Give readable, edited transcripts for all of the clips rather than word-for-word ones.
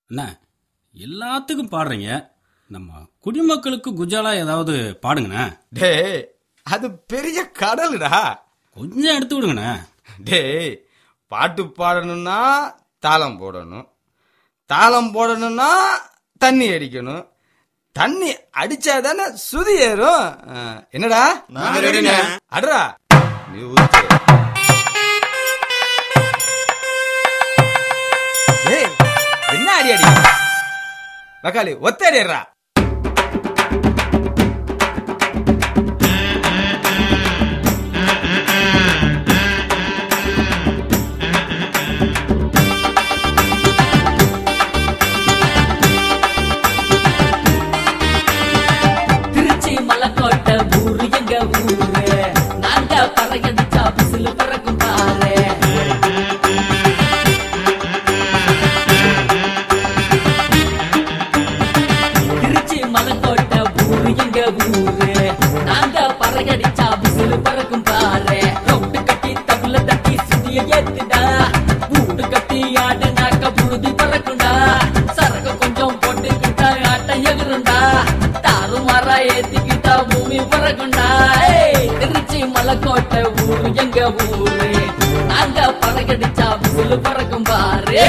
என்ன எல்லாத்துக்கும் பாடுறீங்க, நம்ம குடிமக்களுக்கு குஜாலா ஏதாவது பாடுங்கண்ணே. டே அது பெரிய கடலுடா, கொஞ்சம் எடுத்து விடுங்கண்ணே. டே பாட்டு பாடணும்னா தாளம் போடணும், தாளம் போடணும்னா தண்ணி அடிக்கணும், தண்ணி அடிச்சாதானே சுதி ஏறும். என்னடா அடரா நீ ஊத்து. என்ன அடி அடி வக்காலி ஒத்த அடிடுறா. திருச்சி மலைக்கோட்டை ஊரு எங்க ஊரு, நாங்க பறகடிச்சா பிசில் பறக்கும் பாரு. திருச்சி மலைக்கோட்டை ஊரு எங்க ஊரு, நாங்க பறகடிச்சா பிசில் பறக்கும் பாரு. ரவுண்டு கட்டி தகுல தட்டி சுதிய ஏத்துடா, பூண்டு கட்டி ஆடுனாக்க புழுதி பறக்குண்டா. சரக்கு கொஞ்சம் போட்டுக்கிட்டா ஆட்டம் எகுருண்டா, தாறு மாறா ஏத்திக்கிட்டா பூமி பறக்குண்டா. திருச்சி மலைக்கோட்டை ஊரு எங்க ஊரு, நாங்க பறகடிச்சா பிசில் பறக்கும் பாரு.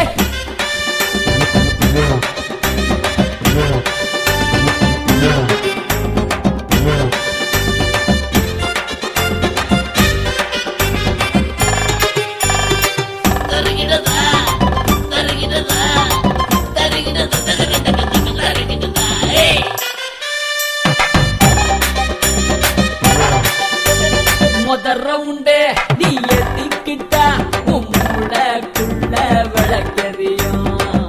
முதற உண்டே நீ ஏத்திக்கிட்டா உன் மூளைக்குள்ள விளக்கறியும்.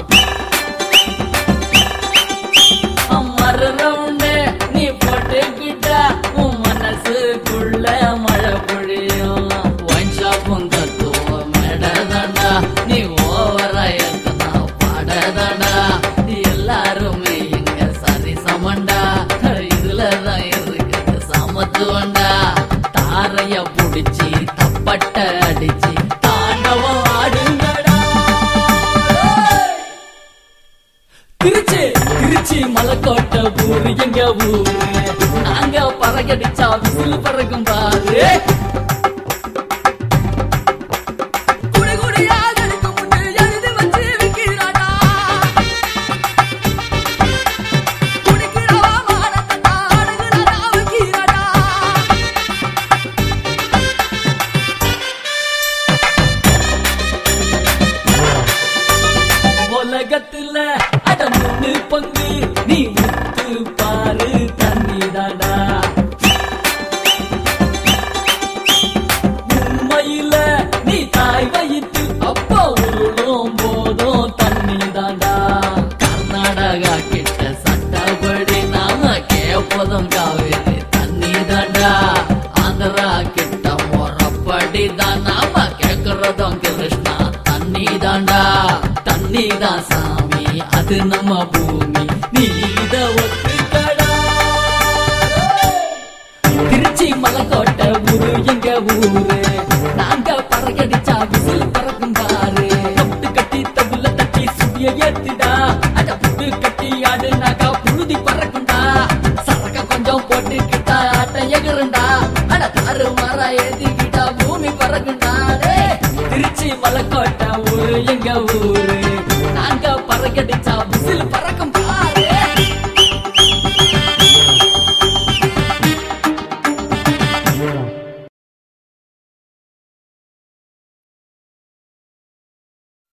மறுற உண்டே நீ போட்டுக்கிட்டா உன் மனசுக்குள்ள மழை பொழியும். ஒயின் ஷாப்பும் தத்துவம் மேடதாண்டா, நீ ஓவரா எத்தனா பாடதாண்டா. எல்லாருமே இங்க சரி சமண்டா, இதுலதான் இருக்குது சமத்துவண்டா. தாரைய புடிச்சி தப்பட்ட அடிச்சு தாண்டவம் ஆடுங்கடா. திருச்சி திருச்சி மலைக்கோட்டை ஊரு எங்க ஊரு, நாங்க பறகடிச்சா விசில் பறக்கும் பாரு. உலகத்துல அடமுன்னு பங்கு நீ முத்து பாரு தண்ணி தாண்டா. உண்மையில நீ தாய் வயிற்று அப்பா உருளும் போதும் தண்ணி தாண்டா. கர்நாடகா கிட்ட சட்டப்படி நாம கேப்பதும் காவேரி தண்ணி தாண்டா. ஆந்திரா கிட்ட முறப்படி தான் நாம கேக்குறதும் கிருஷ்ணா தண்ணி தாண்டா. தண்ணிதான் சாமி அது நம்ம பூமி, நீ இத ஒத்துக்கடா. திருச்சி மலைக்கோட்டை ஊரு எங்க ஊரு, நாங்க பறகடிச்சா விசில் பறக்கும் பாரு. தொட்டு கட்டி தகுல தட்டி சுதிய ஏத்துடா, அட புட்டு கட்டி ஆடுனாக்கா புழுதி பறக்குண்டா. சரக்க கொஞ்சம் போட்டுக்கிட்டா ஆட்டம் எகுருண்டா, அட தாறு மாறா ஏத்திக்கிட்டா பூமி பறக்குண்டா. திருச்சி மலைக்கோட்டை ஊரு எங்க ஊரு,